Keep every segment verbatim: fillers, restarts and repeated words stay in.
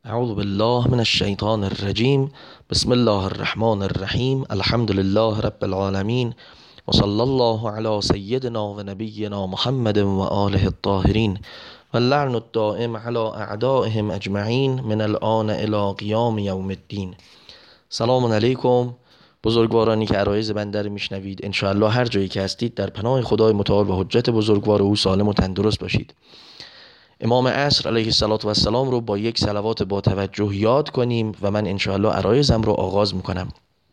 اعوذ بالله من الشیطان الرجیم. بسم الله الرحمن الرحیم. الحمد لله رب العالمین و صلی الله علی سیدنا و نبینا محمد و آله الطاهرین و اللعن الدائم علی اعدائهم اجمعین من الآن الی قیام یوم الدین. سلام علیکم بزرگوارانی که عرایض بنده رو میشنوید. انشاءالله هر جایی که هستید در پناه خدای متعال و حجت بزرگوار او سالم و تندرست باشید. امام عصر علیه السلام رو با یک صلوات با توجه یاد کنیم و من انشاءالله عرایزم رو آغاز میکنم.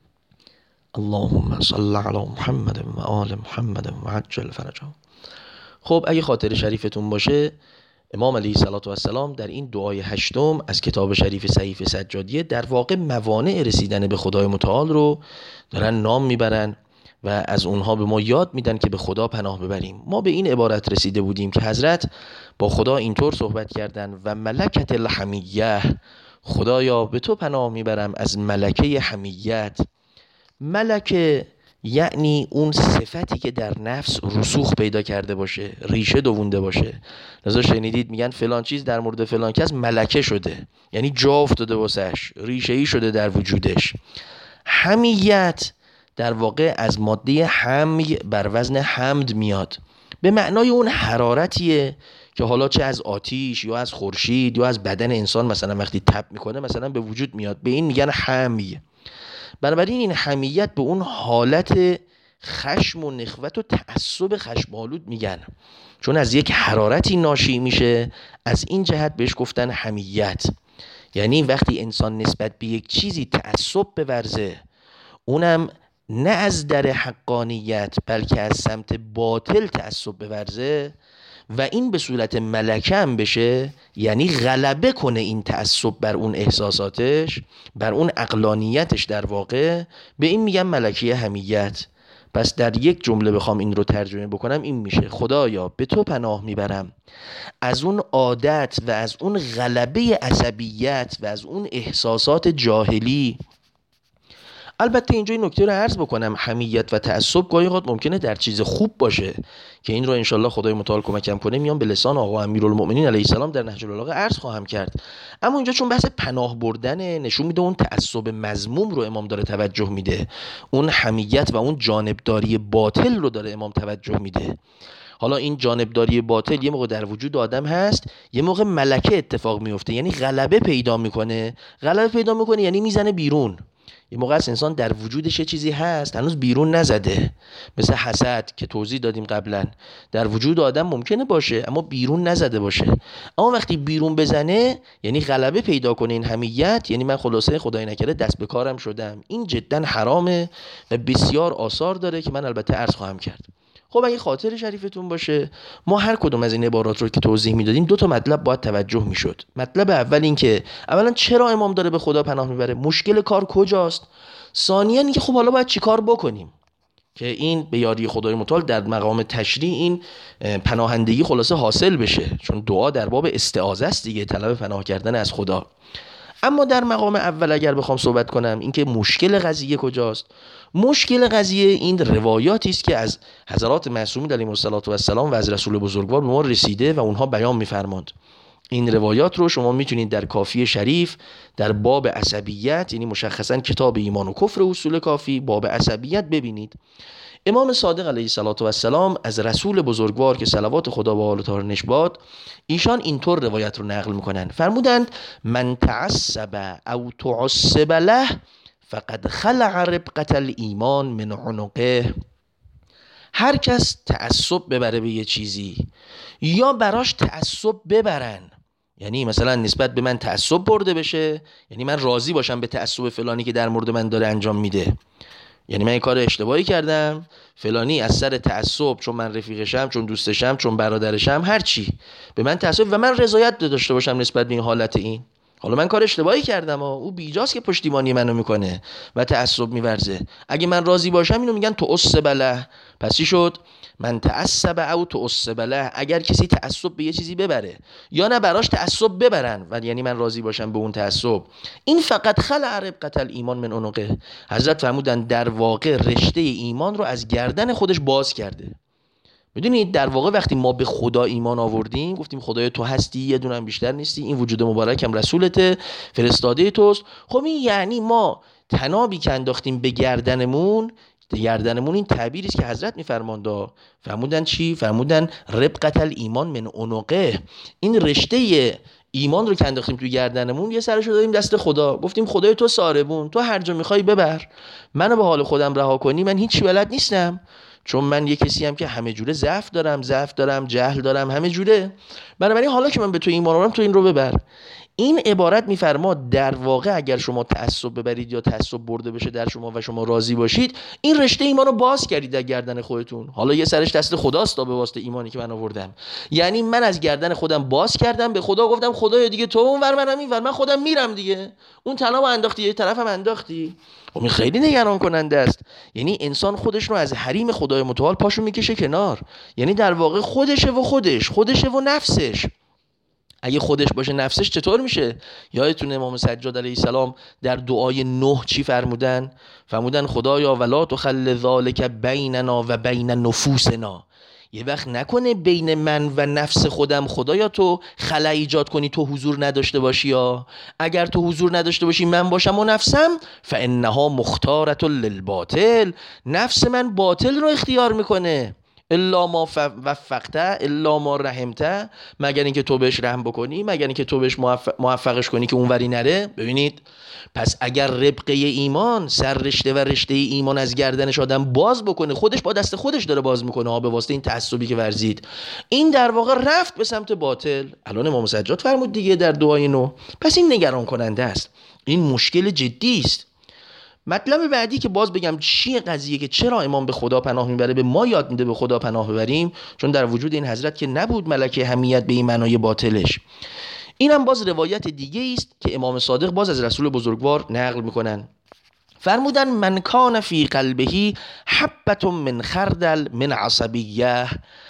اللهم صل علی محمد و آل محمد و عجل فرجهم. خب اگه خاطر شریفتون باشه، امام علیه السلام در این دعای هشتم از کتاب شریف صحیفه سجادیه در واقع موانع رسیدن به خدای متعال رو دارن نام میبرن و از اونها به ما یاد میدن که به خدا پناه ببریم. ما به این عبارت رسیده بودیم که حضرت با خدا اینطور صحبت کردن: و ملکت الحمیه، خدایا به تو پناه میبرم از ملکه حمیت. ملکه یعنی اون صفتی که در نفس رسوخ پیدا کرده باشه، ریشه دوونده باشه. لذا شنیدید میگن فلان چیز در مورد فلان کس ملکه شده، یعنی جا افتاده واسش، ریشه ای شده در وجودش. حمیت در واقع از ماده حمی بر وزن حمد میاد، به معنای اون حرارتیه که حالا چه از آتیش یا از خورشید یا از بدن انسان مثلا وقتی تب میکنه مثلا به وجود میاد، به این میگن حمی. بنابراین این حمیت به اون حالت خشم و نخوت و تعصب خشم‌آلود میگن، چون از یک حرارتی ناشی میشه. از این جهت بهش گفتن حمیت. یعنی وقتی انسان نسبت به یک چیزی تعصب بورزه، اونم نه از در حقانیت بلکه از سمت باطل تعصب بورزه و این به صورت ملکه هم بشه، یعنی غلبه کنه این تعصب بر اون احساساتش، بر اون عقلانیتش، در واقع به این میگن ملکه حمیت. پس در یک جمله بخوام این رو ترجمه بکنم این میشه: خدایا به تو پناه میبرم از اون عادت و از اون غلبه عصبیت و از اون احساسات جاهلی. البته اینجا این نکته رو عرض بکنم، حمیت و تعصب گاهی اوقات ممکنه در چیز خوب باشه که این رو انشالله خدای متعال کمکم کنه میام به لسان آقا امیرالمؤمنین علیه السلام در نهج البلاغه عرض خواهم کرد. اما اینجا چون بحث پناه بردن، نشون میده اون تعصب مذموم رو امام داره توجه میده، اون حمیت و اون جانبداری باطل رو داره امام توجه میده. حالا این جانبداری باطل یه موقع در وجود آدم هست، یه موقع ملکه اتفاق میفته، یعنی غلبه پیدا میکنه. غلبه پیدا میکنه یعنی میزنه بیرون. یه موقع است انسان در وجودش یه چیزی هست هنوز بیرون نزده، مثل حسد که توضیح دادیم قبلا، در وجود آدم ممکنه باشه اما بیرون نزده باشه. اما وقتی بیرون بزنه یعنی غلبه پیدا کنه این حمیت، یعنی من خلاصه خدای نکرده دست به کارم شدم. این جدا حرامه و بسیار آثار داره که من البته عرض خواهم کرد. خب اگه خاطر شریفتون باشه، ما هر کدوم از این عبارات رو که توضیح میدادیم دو تا مطلب باید توجه میشد. مطلب اول این که اولا چرا امام داره به خدا پناه میبره، مشکل کار کجاست. ثانیاً اینکه خب حالا باید چیکار بکنیم که این به یاری خدای متعال در مقام تشریع این پناهندگی خلاصه حاصل بشه، چون دعا در باب استعاذه است دیگه، طلب پناه کردن از خدا. اما در مقام اول اگر بخوام صحبت کنم اینکه مشکل قضیه کجاست، مشکل قضیه این روایاتی است که از حضرات معصومین علیهم السلام و از رسول بزرگوار به ما رسیده و اونها بیان می‌فرماند. این روایات رو شما میتونید در کافی شریف در باب عصبیت، یعنی مشخصاً کتاب ایمان و کفر اصول کافی، باب عصبیت ببینید. امام صادق علیه السلام از رسول بزرگوار که صلوات خدا و آل طاهرینش باد، ایشان اینطور روایت رو نقل میکنن. فرمودند: من تعصب او تعصب له فقد خلع ربقة الایمان من عنقه. هر کس تعصب ببره به یه چیزی یا براش تعصب ببرن، یعنی مثلا نسبت به من تعصب برده بشه، یعنی من راضی باشم به تعصب فلانی که در مورد من داره انجام میده، یعنی من این کار اشتباهی کردم، فلانی از سر تعصب، چون من رفیقشم، چون دوستشم، چون برادرشم، هر چی به من تعصب و من رضایت داشته باشم نسبت به این حالت، این حالا من کار اشتباهی کردم و او بیجاست که پشتیبانی منو میکنه و تعصب میورزه. اگه من راضی باشم اینو میگن تعصب له. پس چی شد؟ من تعصب او تعصب له. اگر کسی تعصب به یه چیزی ببره یا نه براش تعصب ببرن و یعنی من راضی باشم به اون تعصب، این فقط خلع ربقة الایمان من عنقه. حضرت فرمودن در واقع رشته ایمان رو از گردن خودش باز کرده. میدونید در واقع وقتی ما به خدا ایمان آوردیم، گفتیم خدای تو هستی، یه دونه هم بیشتر نیستی، این وجود مبارک هم رسولته، فرستاده توست. خب این یعنی ما تنابی که انداختیم به گردنمون، گردنمون این تعبیری است که حضرت میفرماند، فرمودن چی؟ فرمودن ربقت الایمان من عنقه، این رشته ایمان رو که انداختیم توی گردنمون، یه سرشو دادیم دست خدا، گفتیم خدای تو ساربون، تو هر جا میخوای ببر، منو به حال خودم رها کنی، من هیچ بلد نیستم، چون من یه کسی هم که همه جوره ضعف دارم، ضعف دارم، جهل دارم، همه جوره، بنابراین حالا که من به تو ایمان آوردم، تو این رو ببر. این عبارت میفرما در واقع اگر شما تعصب ببرید یا تعصب برده بشه در شما و شما راضی باشید، این رشته ایمان رو باز کردید در گردن خودتون. حالا یه سرش دست خداست تا به واسطه ایمانی که من آوردم، یعنی من از گردن خودم باز کردم، به خدا گفتم خدایا دیگه تو اونور منم اینور، من خودم میرم دیگه، اون تنابو انداختی یه طرفم انداختی. خب این خیلی نگران کننده است. یعنی انسان خودش رو از حریم خدای متعال پاشو میکشه کنار، یعنی در واقع خودشه و خودش خودشه و نفسش. اگه خودش باشه نفسش چطور میشه؟ یادتونه امام سجاد علیه السلام در دعای نه چی فرمودن؟ فرمودن خدایا ولا تخل ذالک بیننا و بین نفوسنا، یه وقت نکنه بین من و نفس خودم خدایا تو خلا ایجاد کنی، تو حضور نداشته باشی، یا اگر تو حضور نداشته باشی من باشم و نفسم، فانها مختارة للباطل، نفس من باطل رو اختیار میکنه، الا ما وفقته الا ما رحمته، مگر اینکه تو بهش رحم بکنی، مگر اینکه تو بهش موفق موفقش کنی که اونوری نره. ببینید پس اگر ربقه ایمان، سر رشته و رشته ایمان از گردنش آدم باز بکنه، خودش با دست خودش داره باز میکنه ها، به واسطه این تعصبی که ورزید، این در واقع رفت به سمت باطل. الان امام سجاد فرمود دیگه در دعای نو. پس این نگران کننده است، این مشکل جدی است. مطلب بعدی که باز بگم چیه قضیه که چرا امام به خدا پناه میبره، به ما یاد میده به خدا پناه ببریم، چون در وجود این حضرت که نبود ملکه حمیت به این معنای باطلش. اینم باز روایت دیگه است که امام صادق باز از رسول بزرگوار نقل میکنن، فرمودن من کان فی قلبه حبة من خردل من عصبیه،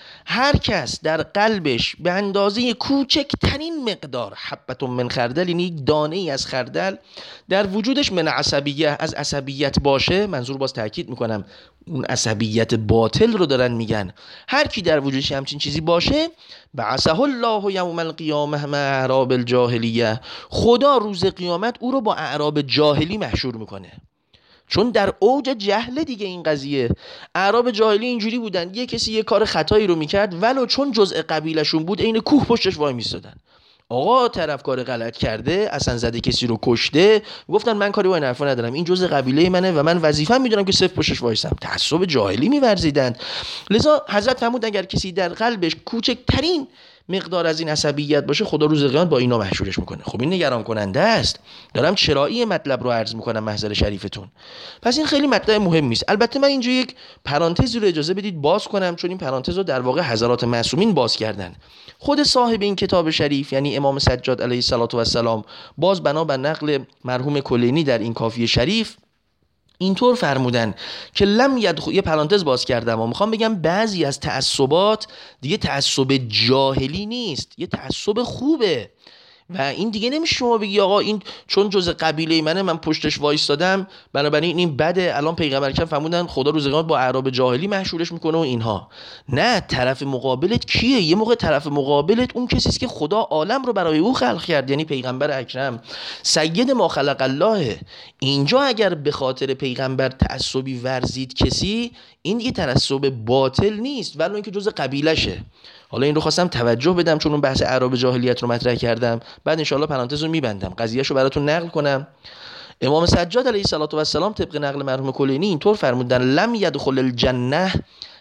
هر کس در قلبش به اندازه کوچکترین مقدار، حبة من خردل یعنی یک دانه ای از خردل در وجودش، من عصبیه از عصبیت باشه، منظور باز تاکید میکنم اون عصبیت باطل رو دارن میگن، هر کی در وجودش همچین چیزی باشه، بعثه الله یوم القیامه مع اعراب الجاهلیه، خدا روز قیامت او رو با اعراب جاهلی محشور میکنه. چون در اوج جهل دیگه این قضیه، اعراب جاهلی اینجوری بودن، یه کسی یه کار خطایی رو میکرد ولو چون جزء قبیلشون بود عین کوه پشتش وای میستادن، آقا طرف کار غلط کرده، اصلا زده کسی رو کشته، گفتن من کاری با این حرفا ندارم، این جزء قبیله منه و من وظیفه‌ام میدونم که صفر پشتش وایسم. تعصب جاهلی میورزیدند. لذا حضرت فرمود اگر کسی در قلبش کوچکترین مقدار از این عصبیت باشه، خدا روز قیامت با اینا محشورش میکنه. خب این نگران کننده است. دارم چرایی مطلب رو عرض میکنم محضر شریفتون. پس این خیلی مطلب مهمی است. البته من اینجا یک پرانتزی رو اجازه بدید باز کنم، چون این پرانتز رو در واقع حضرات معصومین باز کردن. خود صاحب این کتاب شریف یعنی امام سجاد علیه السلام باز بنا بر نقل مرحوم کلینی در این کافیه شریف اینطور فرمودن که لم یدخل، یه پرانتز باز کردم و میخوام بگم بعضی از تعصبات دیگه تعصب جاهلی نیست، یه تعصب خوبه و این دیگه نمیشه شما بگی آقا این چون جزء قبیله منه من پشتش وایستادم بنابراین این بده. الان پیغمبر کرام فرمودن خدا روز قیامت با اعراب جاهلی محشورش میکنه و اینها. نه، طرف مقابلت کیه؟ یه موقع طرف مقابلت اون کسی است که خدا عالم رو برای او خلق کرد، یعنی پیغمبر اکرم سید ما خلق الله. اینجا اگر به خاطر پیغمبر تعصبی ورزید کسی، این دیگه تعصب باطل نیست ولو اینکه جزء قبیلشه. حالا این رو خواستم توجه بدم چون اون بحث اعراب جاهلیت رو مطرح کردم، بعد انشاءالله پرانتز رو میبندم، قضیه‌شو براتون نقل کنم. امام سجاد علیه السلام طبق نقل مرحوم کلینی اینطور فرمودن لم یدخل الجنه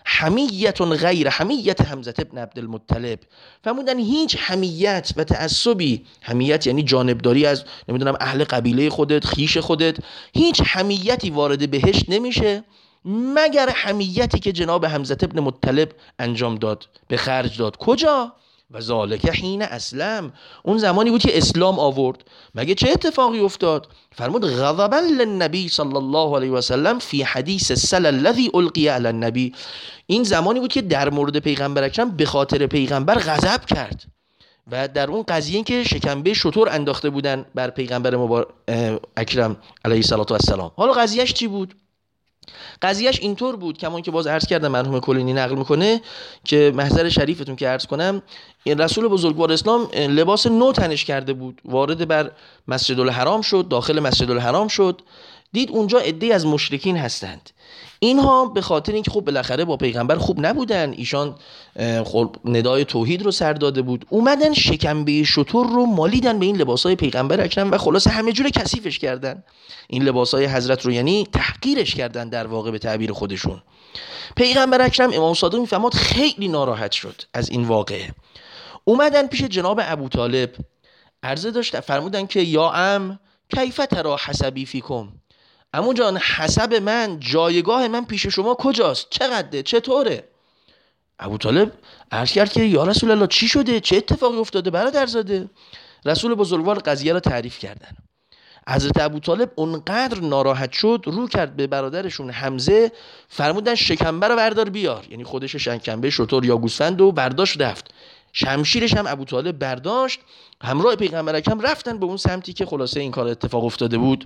حمیت غیر حمیت حمزه ابن عبدالمطلب. فرمودن هیچ حمیت و تعصبی، حمیت یعنی جانبداری از نمیدونم اهل قبیله خودت، خیش خودت، هیچ حمیتی وارد بهشت نمیشه مگر حمیتی که جناب حمزه ابن مطلب انجام داد، به خرج داد. کجا؟ و ذالک حین اسلم، اون زمانی بود که اسلام آورد. مگه چه اتفاقی افتاد؟ فرمود غضبا للنبی صلی الله علیه و سلم فی حدیث السل الذی القی علی النبی، این زمانی بود که در مورد پیغمبر اکرم به خاطر پیغمبر غضب کرد و در اون قضیه که شکنبه شتر انداخته بودن بر پیغمبر مبار... اکرم علیه السلام. حالا قضیهش چی بود؟ قضیهش اینطور بود، کمان که باز عرض کردم مرحوم کلینی نقل میکنه که محضر شریفتون که عرض کنم، این رسول بزرگوار اسلام لباس نو تنش کرده بود، وارد بر مسجد الحرام شد، داخل مسجد الحرام شد، دید اونجا عده‌ای از مشرکین هستند. اینها به خاطر اینکه خب بالاخره با پیغمبر خوب نبودن، ایشان خب ندای توحید رو سر داده بود، اومدن شکمبه شتر رو مالیدن به این لباسای پیغمبر اکرم و خلاصه همه جوره کثیفش کردن این لباسای حضرت رو، یعنی تحقیرش کردن در واقع به تعبیر خودشون. پیغمبر اکرم امام صادق میفرماد خیلی ناراحت شد از این واقعه. اومدن پیش جناب ابوطالب عرضه داشت، فرمودن که یا ام کیف ترا حسبی فیکم، عمو جان حسب من، جایگاه من پیش شما کجاست، چقدره، چطوره؟ ابوطالب عرض کرد که یا رسول الله چی شده، چه اتفاقی افتاده برادرزاده؟ رسول بزرگوار قضیه را تعریف کردن. حضرت ابوطالب اونقدر ناراحت شد، رو کرد به برادرشون حمزه، فرمودن شکمبه رو بردار بیار، یعنی خودش شکمبه شتر یا گوسفند و برداشت رفت. شمشیرش هم ابوطالب برداشت، همراه پیغمبر اکرم رفتن به اون سمتی که خلاصه این کار اتفاق افتاده بود.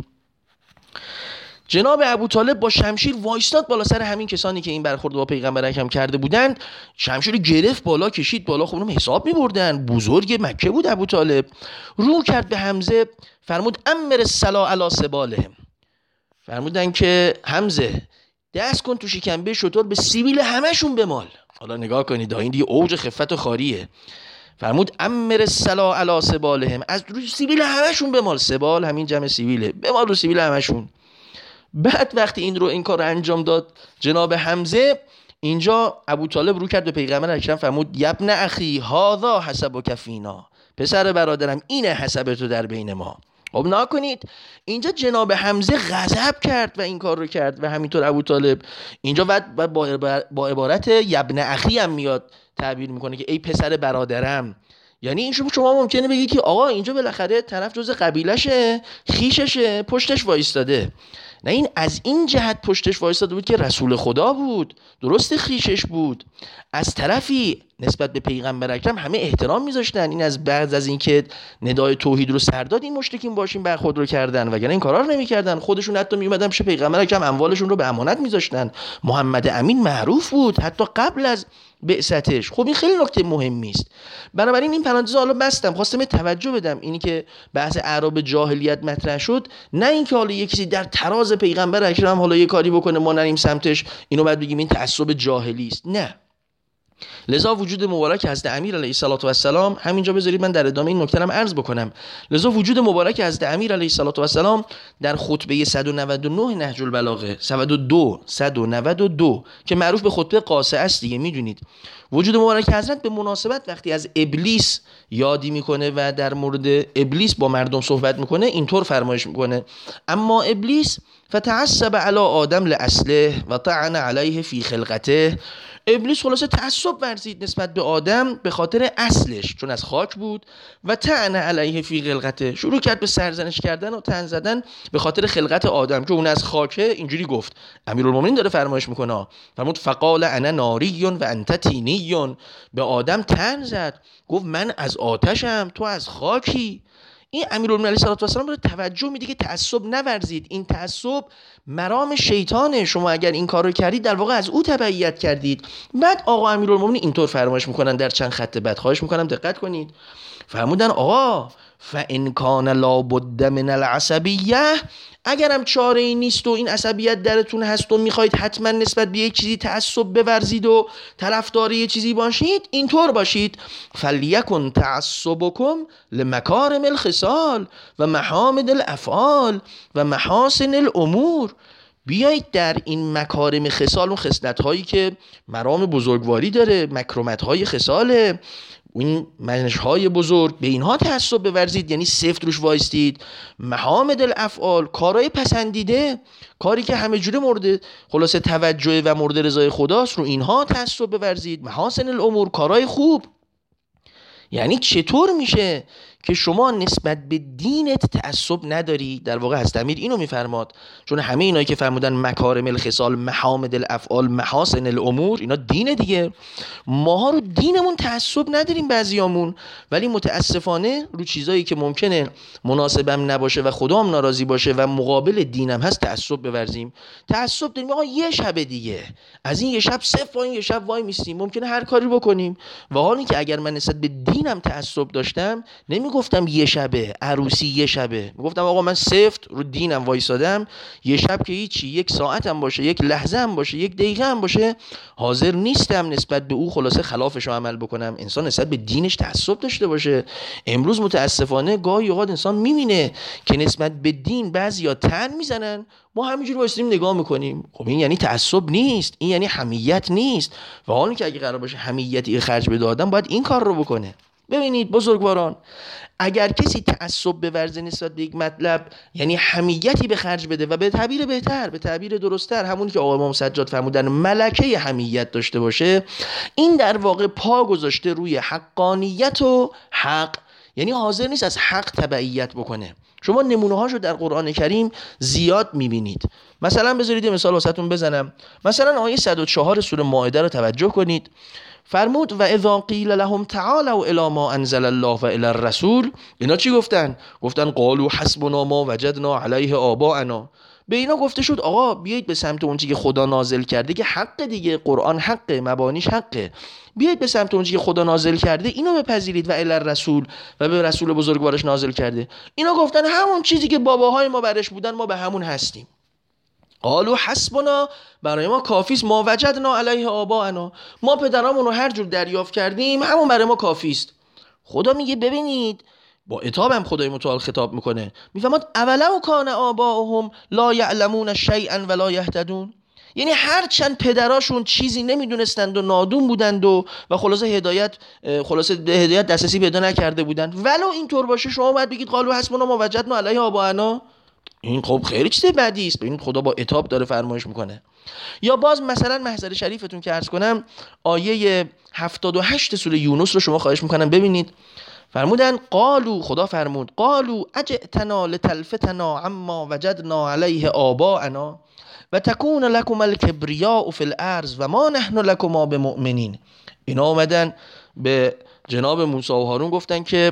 جناب ابوطالب با شمشیر وایستاد بالا سر همین کسانی که این برخورد با پیغمبر اکرم کرده بودند، شمشیر گرفت بالا، کشید بالا، خب اونم حساب می‌بردن، بزرگ مکه بود ابوطالب. رو کرد به حمزه، فرمود امر الصلا علی سبالهم، فرمودن که حمزه دست کن تو شکمبه شتر به سیبیل همشون بمال. حالا نگاه کنید این دیگه اوج خفت و خاریه. فرمود امر الصلا علی سبالهم، از روی سیبیل همشون بمال، سبال همین جمع سیبیله، بمال رو سیبیل همشون. بعد وقتی این رو این کار رو انجام داد جناب حمزه، اینجا ابوطالب رو کرد به پیغمبر اکرم، فرمود یبن اخی هذا حسبک فینا، پسر برادرم اینه حسب تو در بین ما. خب نکنید اینجا جناب حمزه غضب کرد و این کار رو کرد و همینطور ابوطالب اینجا بعد با با عبارت یبن اخی هم میاد تعبیر میکنه که ای پسر برادرم. یعنی این شما ممکنه بگید که آقا اینجا بالاخره طرف جز قبیلشه، خیششه، پشتش وایستاده. نه، این از این جهت پشتش وایستاده بود که رسول خدا بود، درست خیشش بود، از طرفی نسبت به پیغمبر اکرم همه احترام میذاشتن. این از بعد از اینکه ندای توحید رو سر داد این مشرکین باشین برخورد رو کردن، وگرنه این کارا رو نمیکردن. خودشون حتی میومدن پیش پیغمبر اکرم اموالشون رو به امانت میذاشتن. محمد امین معروف بود حتی قبل از بعثتش. خب این خیلی نکته مهمی است. بنابراین این پرانتز حالا بستم، خواستم توجه بدم اینی که بحث اعراب جاهلیت مطرح شد، نه اینکه حالا یک کسی در تراز پیغمبر اکرم حالا یه کاری بکنه ما نریم سمتش، اینو بعد بگیم این تعصب جاهلی است. نه، لذا وجود مبارک حضرت امیر علیه السلام، همینجا بذارید من در ادامه این نکته هم عرض بکنم، لذا وجود مبارک حضرت امیر علیه السلام در خطبه صد و نود و نه نهج البلاغه صد و دو صد و نود و دو که معروف به خطبه قاصه است دیگه، میدونید وجود مبارک حضرت به مناسبت وقتی از ابلیس یادی میکنه و در مورد ابلیس با مردم صحبت میکنه اینطور فرمایش میکنه اما ابلیس فتعصب علی آدم لاصله و طعن علیه فی خلقته. ابلیس خلاصه تعصب ورزید نسبت به آدم به خاطر اصلش، چون از خاک بود، و طعن علیه فی خلقته، شروع کرد به سرزنش کردن و طعن زدن به خاطر خلقت آدم که اون از خاکه. اینجوری گفت، امیرالمومنین داره فرمایش میکنه، فرمود فقال انا ناری و انت طینی، به آدم طعن زد، گفت من از آتشم تو از خاکی. این امیرالمومنین علیه السلام رو توجه میده که تعصب نورزید، این تعصب مرام شیطانه، شما اگر این کار رو کردید در واقع از او تبعیت کردید. بعد آقا امیرالمومنین اینطور فرمایش میکنن در چند خط بعد، خواهش میکنم دقت کنید، فرمودن آقا فان کان لابد من العصبیه، اگرم چاره ای نیست و این عصبیت درتون هست و میخواید حتما نسبت به یک چیزی تعصب بورزید و طرفدار یک چیزی باشید، اینطور باشید فلیکن تعصبکم لمکارم الخصال و محامد الافعال و محاسن الامور. بیایید در این مکارم خصال و خصلت هایی که مرام بزرگواری داره، مکرمت های خصاله، این منشهای بزرگ، به اینها تعصب بورزید، یعنی سفت روش وایستید. محامد الافعال، کارهای پسندیده، کاری که همه جوره مورد خلاصه توجه و مورد رضای خداست، رو اینها تعصب بورزید. محاسن الامور، کارهای خوب. یعنی چطور میشه که شما نسبت به دینت تعصب نداری. در واقع حضرت امیر اینو میفرماد، چون همه اینایی که فرمودن مکارم الخصال، محامد الافعال، محاسن الامور، اینا دین دیگه. ماها رو دینمون تعصب نداریم بعضیامون، ولی متاسفانه رو چیزایی که ممکنه مناسبم نباشه و خدام ناراضی باشه و مقابل دینم هست تعصب بورزیم. تعصب داریم آقا یه شب دیگه، از این یه شب صفر و این یه شب وای میستیم، ممکنه هر کاری بکنیم. و حالی که اگر من نسبت به دینم تعصب داشتم نمیگفتم یه شبه عروسی یه شبه، میگفتم آقا من سفت رو دینم وایسادم، یه شب که هیچی، یک ساعت هم باشه، یک لحظه هم باشه، یک دقیقه هم باشه، حاضر نیستم نسبت به او خلاصه خلافش رو عمل بکنم. انسان نسبت به دینش تعصب داشته باشه. امروز متاسفانه گاهی اوقات انسان میبینه که نسبت به دین بعضیا تن میزنن، ما همینجوری وایسیم نگاه میکنیم. خب این یعنی تعصب نیست، این یعنی حمیت نیست. و حالا که اگه قرار باشه حمیتی خرج بده آدم باید این کار رو بکنه. ببینید بزرگواران، اگر کسی تعصب بورزه نسبت به یک مطلب، یعنی حمیتی به خرج بده و به تعبیر بهتر، به تعبیر درست‌تر، همونی که آقا امام سجاد فرمودن ملکه حمیت داشته باشه، این در واقع پا گذاشته روی حقانیت و حق، یعنی حاضر نیست از حق تبعیت بکنه. شما نمونه هاشو در قرآن کریم زیاد میبینید. مثلا بذارید مثال واسهتون بزنم. مثلا آیه صد و چهار سوره مائده رو توجه کنید. فرمود و اذا قیل لهم تعالوا الی ما انزل الله و الی الرسول، اینا چی گفتن؟ گفتن قالوا حسبنا ما وجدنا علیه آباءنا. به اینا گفته شد آقا بیایید به سمت اون چیزی که خدا نازل کرده، که حق دیگه، قرآن حقه، مبانیش حقه، بیایید به سمت اون چیزی که خدا نازل کرده اینو بپذیرید و الی الرسول، و به رسول بزرگوارش نازل کرده. اینا گفتن همون چیزی که باباهای ما برش بودن ما به همون هستیم. قالوا حسبنا، برای ما کافیست، ما وجدنا علیه آباءنا، ما پدرامون رو هر جور دریافت کردیم همون برای ما کافیست. خدا میگه ببینید، با عتاب هم خدای متعال خطاب میکنه، میفهمد اولو کان آباؤهم لا یعلمون شیئا ولا یهتدون، یعنی هر چند پدراشون چیزی نمیدونستند و نادون بودند و و خلاصه هدایت خلاصه به هدایت دسترسی پیدا نکرده بودند، ولو اینطور باشه شما باید بگید قالوا حسبنا ما وجدنا علیه آباءنا. این خب خیلی چیز بدی است. ببین خدا با عتاب داره فرمایش میکنه. یا باز مثلا محضر شریفتون که عرض کنم آیه هفتاد و هشت سوره یونس رو شما خواهش میکنم ببینید. فرمودن قالو، خدا فرمود قالو اجئتنا لتلفتنا عما وجدنا علیه آباءنا و تکون لکم الکبریاء فی الارض و ما نحن لکما بمؤمنین. اینا اومدن به جناب موسی و هارون گفتن که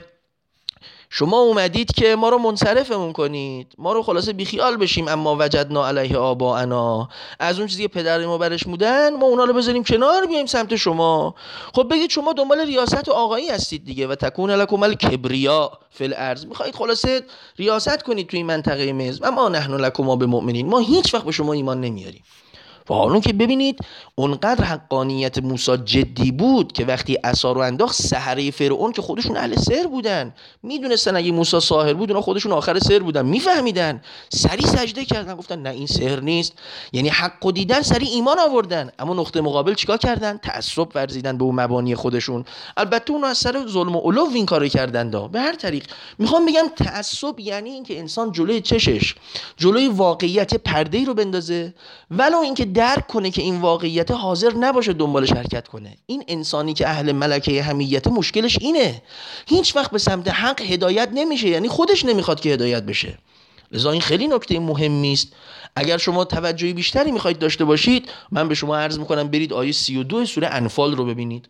شما اومدید که ما رو منصرفمون کنید، ما رو خلاصه بیخیال بشیم، اما وجدنا علیه آباءنا، از اون چیزی که پدر ما برش بودن ما اونا رو بذاریم کنار بیایم سمت شما. خب بگید شما دنبال ریاست و آقایی هستید دیگه، و تکون لکم الکبریاء فی الارض، میخواید خلاصه ریاست کنید توی این منطقه مصر، اما نحن لکما بمؤمنین، ما هیچ وقت به شما ایمان نمیاریم. و حالا که ببینید اونقدر حقانیت موسی جدی بود که وقتی عصا رو انداخت، سحره فرعون که خودشون اهل سحر بودن، میدونستن اگه موسی ساحر بود اونا خودشون آخر سحر بودن، میفهمیدن، سری سجده کردن، گفتن نه این سحر نیست، یعنی حقو دیدن سری ایمان آوردن. اما نقطه مقابل چیکار کردن؟ تعصب ورزیدن به اون مبانی خودشون. البته اون از سر ظلم و علو این کارو کردن. دا به هر طریق میخوام بگم تعصب یعنی اینکه انسان جلوی چشش، جلوی واقعیت پرده‌ای رو بندازه، ولو اینکه درک کنه که این واقعیت حاضر نباشه دنبالش حرکت کنه. این انسانی که اهل ملکه حمیت مشکلش اینه، هیچ وقت به سمت حق هدایت نمیشه، یعنی خودش نمیخواد که هدایت بشه. لذا این خیلی نکته مهمی است. اگر شما توجهی بیشتری میخواید داشته باشید، من به شما عرض میکنم برید آیه سی و دو سوره انفال رو ببینید.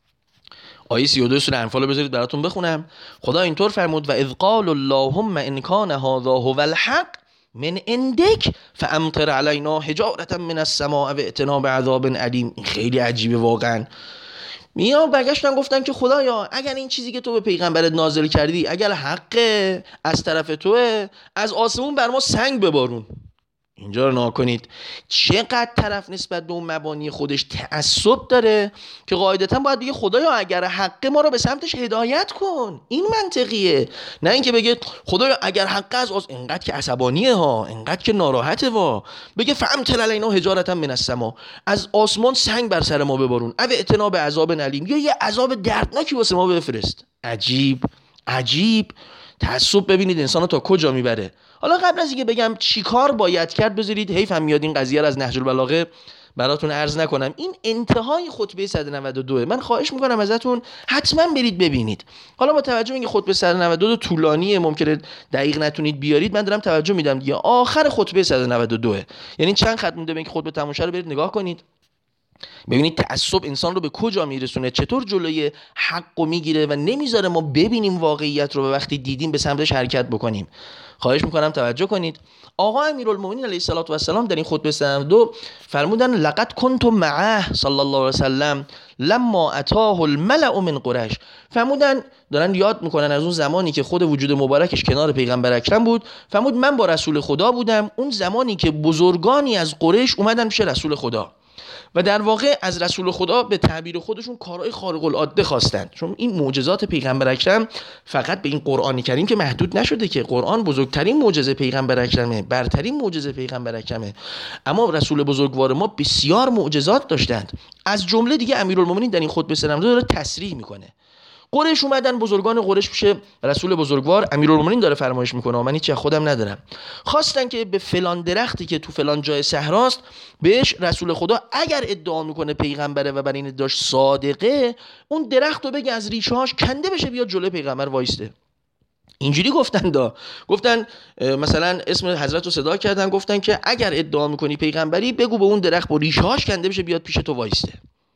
آیه سی و دو سوره انفال رو بذارید براتون بخونم. خدا اینطور فرمود و اذ قال اللهم ان کان هذا هو الحق من عندک فامطر علینا حجارة من السماء و ائتنا بعذاب علیم. این خیلی عجیبه واقعا. میان برگشتن گفتن که خدایا اگر این چیزی که تو به پیغمبرت نازل کردی اگر حقه، از طرف توه، از آسمون بر ما سنگ ببارون. اینجا رو نگاه کنید چقدر طرف نسبت به اون مبانی خودش تعصب داره که قاعدتا باید بگه خدایا اگر حقه ما رو به سمتش هدایت کن. این منطقیه، نه اینکه بگه خدایا اگر حقه از آس... اینقدر که عصبانیه ها، اینقدر که ناراحته وا، بگه فامطر علینا حجارة من السماء، از آسمان سنگ بر سر ما ببارون، او ائتنا بعذاب علیم، یا یه عذاب دردناکی واسه ما بفرست. عجیب عجیب. تعصب ببینید انسانو تا کجا میبره. حالا قبل از اینکه بگم چیکار باید کرد، بذارید حیف هم میاد این قضیه رو از نهج البلاغه براتون عرض نکنم. این انتهای خطبه صد و نود و دو. من خواهش میکنم ازتون حتما برید ببینید. حالا با توجه به اینکه خطبه صد و نود و دو طولانیه، ممکنه دقیق نتونید بیارید، من دارم توجه میدم دیگه آخر خطبه صد و نود و دو، یعنی چند خط مونده به اینکه خطبه تموم شه رو برید نگاه کنید، ببینید تعصب انسان رو به کجا میرسونه، چطور جلوی حقو میگیره و نمیذاره ما ببینیم واقعیت رو و وقتی دیدیم به سمتش حرکت بکنیم. خواهش میکنم توجه کنید. آقا امیرالمومنین علیه الصلاه و السلام در این خطبه صد و نود و دو فرمودن لقد کنت معه صلی الله علیه و سلم لما اتاه الملأ من قریش. فرمودن دارن یاد میکنن از اون زمانی که خود وجود مبارکش کنار پیغمبر اکرم بود. فرمود من با رسول خدا بودم اون زمانی که بزرگانی از قریش اومدن پیش رسول خدا و در واقع از رسول خدا به تعبیر خودشون کارهای خارق العاده خواستند، چون این معجزات پیغمبر اکرم فقط به این قرآن کریم که محدود نشده، که قرآن بزرگترین معجزه پیغمبر اکرمه، برترین معجزه پیغمبر اکرمه، اما رسول بزرگوار ما بسیار معجزات داشتند. از جمله دیگه امیرالمومنین در این خطبه صد و نود و دو داره تصریح میکنه. قریش اومدن، بزرگان قریش پیش رسول بزرگوار، امیرالمومنین داره فرمایش میکنه، من هیچ خودم ندارم، خواستن که به فلان درختی که تو فلان جای صحراست بهش رسول خدا اگر ادعا میکنه پیغمبره و بر این ادعاش صادقه، اون درخت رو بگه از ریشه‌هاش کنده بشه بیاد جلوی پیغمبر وایسته. اینجوری گفتن دا گفتن مثلا اسم حضرت رو صدا کردن، گفتن که اگر ادعا میکنی پیغمبری بگو به اون درخت با ریشه‌هاش کنده بشه بیاد پیش تو وایسته.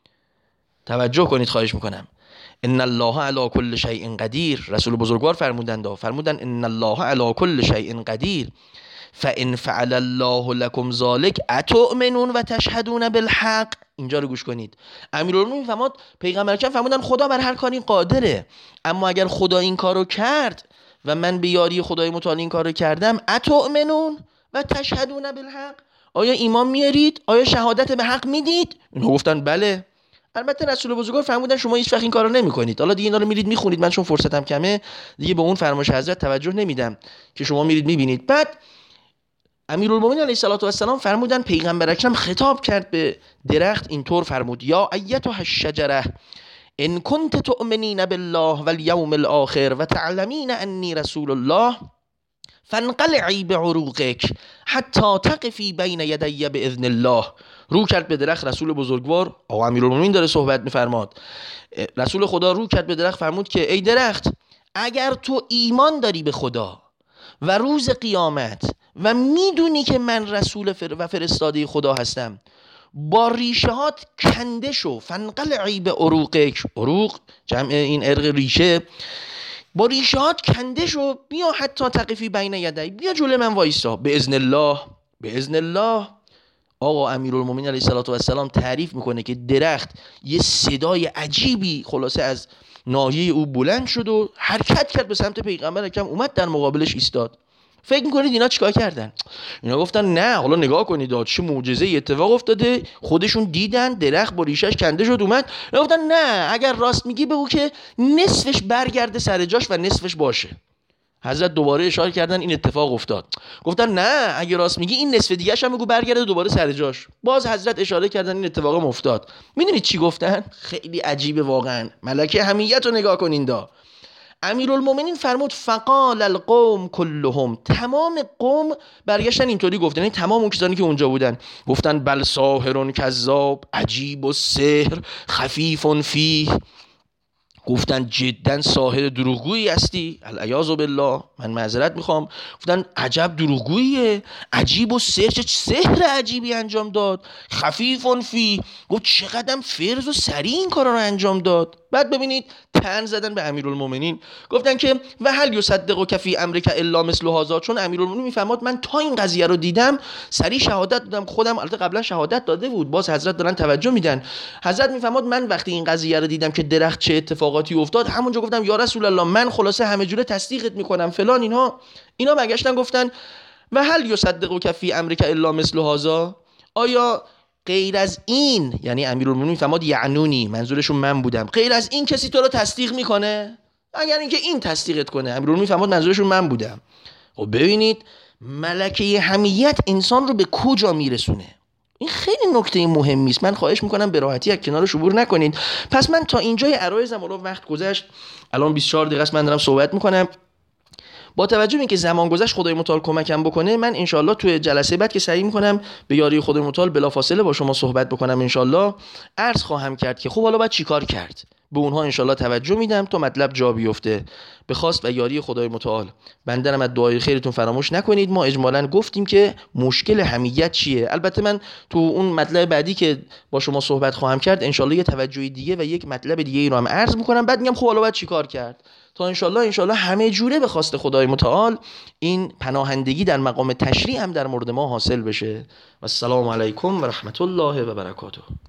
توجه کنید خواهش میکنم. ان الله علی کل شیء قدیر. رسول بزرگوار فرمودند فرمودن ان الله علی کل شیء قدیر فان فعل الله لكم ذلك اتؤمنون و تشهدون بالحق. اینجا رو گوش کنید. امیرالمومنین فرمود پیغمبر اکرم فرمودن خدا بر هر کاری قادره، اما اگر خدا این کارو کرد و من به یاری خدای متعال این کارو کردم، اتؤمنون و تشهدون بالحق، آیا ایمان میارید؟ آیا شهادت به حق میدید؟ اینو گفتن بله. البته رسول بزرگوار فرمودن شما هیچ وقت این کارو نمی‌کنید. حالا دیگه اینا رو میرید میخونید، من چون فرصتم کمه دیگه به اون فرمایش حضرت توجه نمیدم که شما میرید میبینید. بعد امیرالمومنین علیه الصلاه و السلام فرمودن پیغمبر اکرم خطاب کرد به درخت، اینطور فرمود یا ایتها الشجره ان کنت تؤمنین بالله والیوم الاخر و تعلمین انی رسول الله فانقلعی بعروقک حتی تقفی بین یدی باذن الله. رو کرد به درخت رسول بزرگوار، آقا امیرالمومنین داره صحبت میفرماد، رسول خدا رو کرد به درخت فرمود که ای درخت اگر تو ایمان داری به خدا و روز قیامت و میدونی که من رسول و فرستاده خدا هستم، با ریشه هات کنده شو. فانقلعی بعروقک، عروق جمع این عرق ریشه، با ریشه هات کنده شو، بیا حتی تقفی بین یدی، بیا جلوی من وایسا، به اذن الله. به اذن الله. آقا امیرالمومنین علیه الصلاه و السلام تعریف میکنه که درخت یه صدای عجیبی خلاصه از ناحیه او بلند شد و حرکت کرد به سمت پیغمبر اکرم، اومد در مقابلش ایستاد. فکر میکنید اینا چیکار کردن؟ اینا گفتن نه حالا نگاه کنید چه معجزه‌ای اتفاق افتاده، خودشون دیدن درخت با ریشش کنده شد اومد. اینا گفتن نه اگر راست میگی بگو که نصفش برگرده سر جاش و نصفش باشه. حضرت دوباره اشاره کردن این اتفاق افتاد. گفتن نه اگه راست میگی این نصف دیگه‌ش هم بگو برگرده دوباره سر جاش. باز حضرت اشاره کردن این اتفاق هم افتاد. میدونید چی گفتن؟ خیلی عجیبه واقعا. ملکه حمیت رو نگاه کنین دا. امیرالمومنین فرمود فقال القوم كلهم، تمام قوم برگشتن اینطوری گفتن، یعنی تمام اون کسانی که اونجا بودن گفتن بل ساحر کذاب عجیب السحر خفیف فیه. گفتن جدا ساحر دروغگویی هستی، العیاذ بالله، من معذرت میخوام. گفتن عجب دروغگوییه، عجیب و سحر، چه سحر عجیبی انجام داد. خفیف فی، گفت چقدر فرز و سریع این کارا رو انجام داد. بعد ببینید طعن زدن به امیرالمومنین، گفتن که و هل یصدق فی امرک الا مثل هذا، چون امیرالمومنین میفهمد من تا این قضیه رو دیدم سریع شهادت دادم، خودم البته قبلا شهادت داده بود، باز حضرت دارن توجه میدن. حضرت میفهمد من وقتی این قضیه رو دیدم که درخت چه اتفاقاتی افتاد، همونجا گفتم یا رسول الله من خلاصه همه جوره تصدیقت میکنم فلان اینها. اینا برگشتن گفتن و هل یصدق فی امرک الا مثل هذا، آیا غیر از این، یعنی امیرالمومنین فرمود یعنونی، منظورشون من بودم، غیر از این کسی تو رو تصدیق میکنه؟ اگر اینکه این تصدیقت کنه. امیرالمومنین فرمود منظورشون من بودم. خب ببینید ملکه حمیت انسان رو به کجا میرسونه. این خیلی نکته مهمی است. من خواهش میکنم به راحتی از کنارش عبور نکنید. پس من تا اینجای عرایزم، الان وقت گذشت، الان بیست و چهار دقیقه است من دارم صحبت میکنم. با توجه به اینکه زمان گذشت خدای متعال کمکم بکنه، من انشالله توی جلسه بعد که سعی میکنم به یاری خدای متعال بلافاصله با شما صحبت بکنم انشالله، عرض خواهم کرد که خب حالا باید چیکار کرد. به اونها انشالله توجه میدم تا مطلب جا بیفته. به خواست و یاری خدای متعال بنده از دعای خیرتون فراموش نکنید. ما اجمالاً گفتیم که مشکل حمیت چیه. البته من تو اون مطلب بعدی که با شما صحبت خواهم کرد انشالله یه توجه دیگه و یک مطلب دیگه ای رو هم عرض میکنم، بعد میگم خب حالا باید چیکار کرد تا انشالله انشالله همه جوره به خواست خدای متعال این پناهندگی در مقام تشریع هم در مورد ما حاصل بشه. و السلام علیکم و رحمت الله و برکاته.